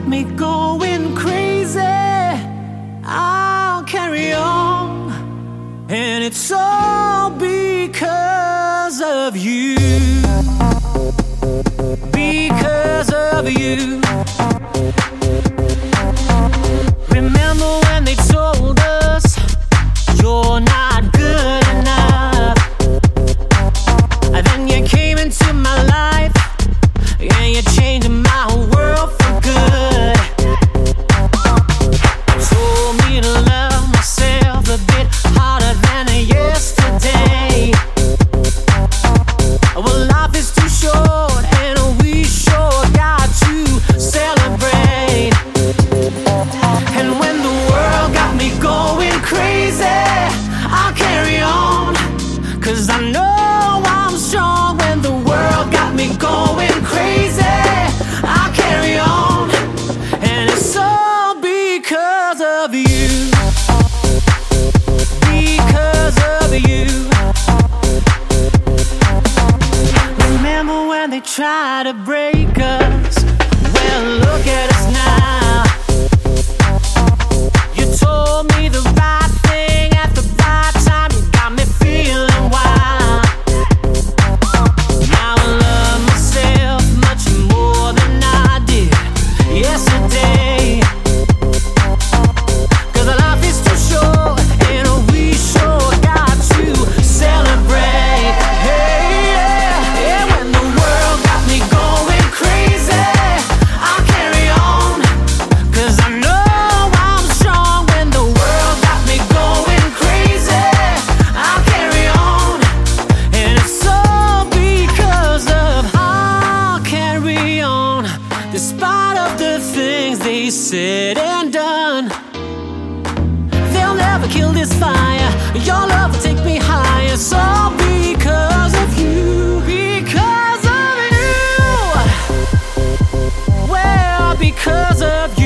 me going crazy, I'll carry on. And it's all because of you. Because of you. Remember when they told us you're not good enough? And then you came into my life, and you changed my world for good. Told me to love myself a bit harder than yesterday. Well, life is too short, and we sure got to celebrate. And when the world got me going crazy, I'll carry on, 'cause I know I'm strong. When the world got me going crazy, I'll carry on. And it's all because of you. Because of you. Remember when they tried to break us? Well, look at us now. You told me the right thing at the right time. You got me feeling wild. Now I love myself much more than I did yesterday. 'Cause life is too short, and we sure got to celebrate. Hey, yeah, yeah. When the world got me going crazy, I'll carry on, 'cause I know I'm strong. When the world got me going crazy, I'll carry on. And it's all because of I'll carry on, despite of the things they said and done. They'll never kill this fire. Your love will take me higher. It's all because of you. Because of you. Well, because of you.